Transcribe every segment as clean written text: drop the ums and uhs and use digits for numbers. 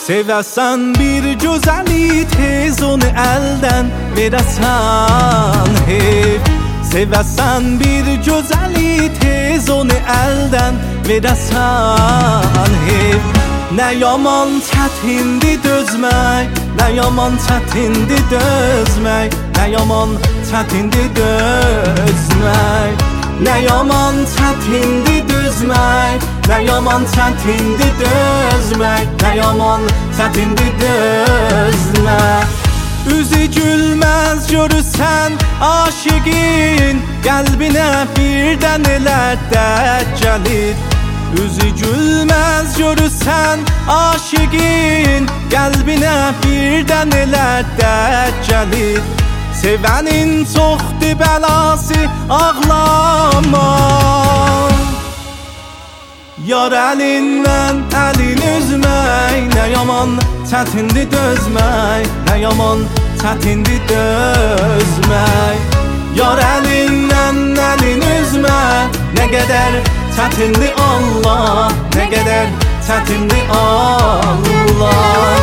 Seversen bir güzeli tez onu elden veresen hey. Seversen bir güzeli tez onu elden veresen hey. Ne yaman çetindi dözmek, ne yaman çetindi dözmek, ne yaman çetindi dözmek, ne yaman çetindi dözmek, ne yaman çetindi dözmek, ne yaman çetindi dözmek. Üzü gülmez görürsen aşıqın qəlbinə birdən elə dərd gəlir. Üzü gülmez görürsen aşıqın qəlbinə birdən elə dərd gəlir. Sevenin çoxdur bəlası ağlama. Yar əlindən əlin üzmək, nə yaman çətindir dözmək, nə yaman çətindir dözmək. Yar əlindən əlin üzmək, nə qədər çətindir Allah, nə qədər çətindir Allah.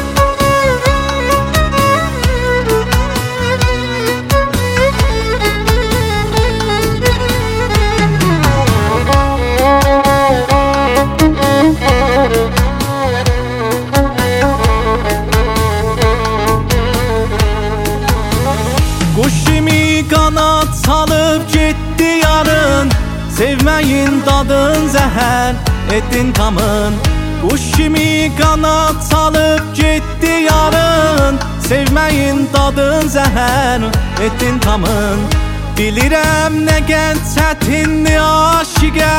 Qanat salıb getdi yarın, sevməyin dadın zəhər etdin tamın. Quş kimi qanat salıb getdi yarın, sevməyin dadın zəhər etdin tamın. Bilirəm nə qənd çətindir aşiqəm.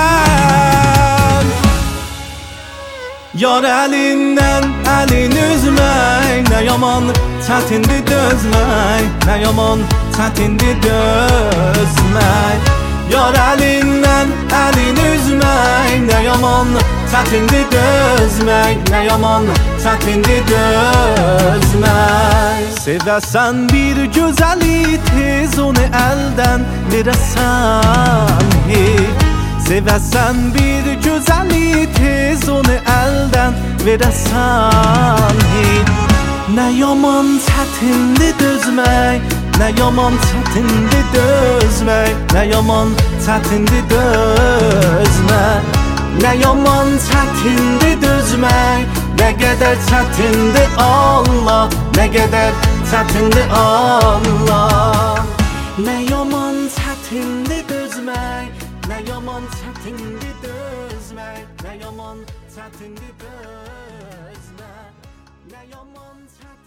Yar əlindən əlin üzmək, nə yaman çətindir dözmək, nə yaman çətindir dözmək. Yar əlindən əlin üzmək, nə yaman çətindir dözmək, nə yaman çətindir dözmək. Sevəsən bir gözəli tez onu əldən verəsən hey. Seversen bir güzeli tez onu elden verəsən hey. Ne yaman çetindi dözmek, ne yaman çetindi dözmek, ne yaman çetindi dözmek, ne yaman çetindi dözmek, ne kadar çetindi Allah, ne kadar çetindi Allah. Ne yaman çetindi dözmek, ne yaman çetindi dözmek, ne yaman çetindi dözmek, ne yaman çetindi